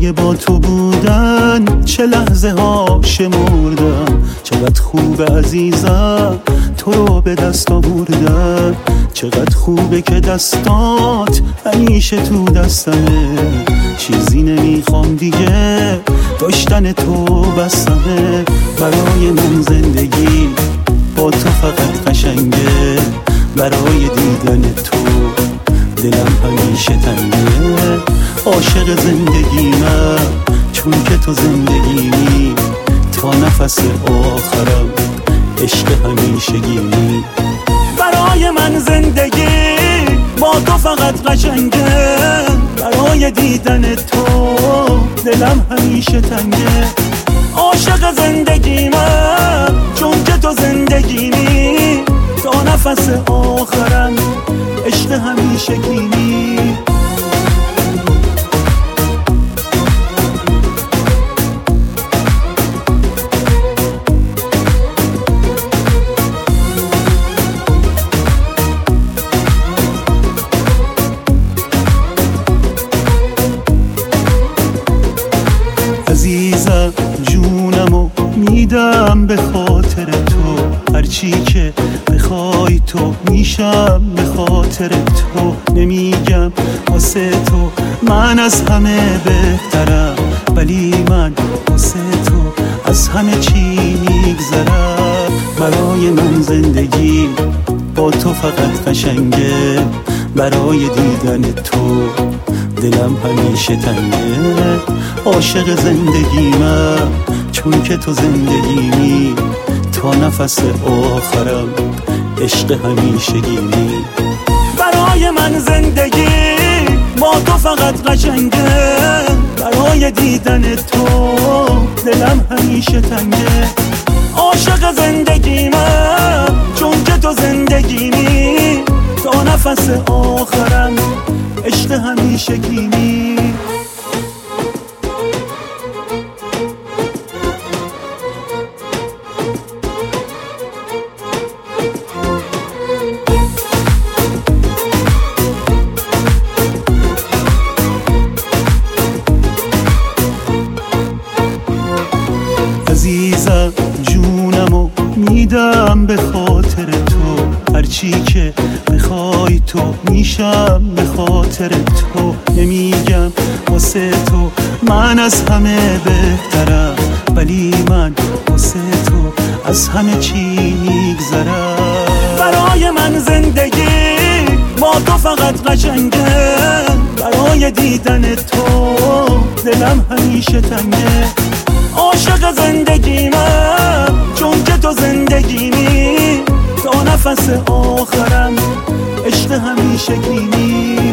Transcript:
برای با تو بودن چه لحظه ها شمردم. چقدر خوبه عزیزم تو رو به دست آوردم. چقدر خوبه که دستات همیشه تو دستمه. چیزی نمیخوام دیگه داشتن تو بسمه. برای من زندگی با تو فقط قشنگه. برای دیدن تو دلم همیشه تنگه. عاشق زندگیمم چون که تو زندگیمی. تا نفس آخرم عشق همیشگیمی. برای من زندگی با تو فقط قشنگه. برای دیدن تو دلم همیشه تنگه. عاشق زندگیمم چون که تو زندگیمی. تا نفس آخرم عشق همیشگیمی. عزیزم جونمو میدم به خاطر تو. هرچی که بخوای تو میشم به خاطر تو. نمیگم واسه تو من از همه بهترم، ولی من واسه تو از همه چی میگذرم. برای من زندگی با تو فقط قشنگه. برای دیدن تو دلم همیشه تنگه. عاشق زندگیمم چون که تو زندگیمی. تا نفس آخرم عشق همیشگیمی. برای من زندگی با تو فقط قشنگه. برای دیدن تو دلم همیشه تنگه. عاشق زندگیمم چون که تو زندگیمی. تا نفس آخرم عشق همیشگیمی. عزیزم جونمو میدم به خاطر تو. هرچی که بخوای تو میشم به خاطر تو. نمیگم واسه تو من از همه بهترم، ولی من واسه تو از همه چی میگذرم. برای من زندگی با تو فقط قشنگه. برای دیدن تو دلم همیشه تنگه. عاشق زندگیمم چون که تو زندگیمی. تا نفس آخرم عشق همیشگیمی.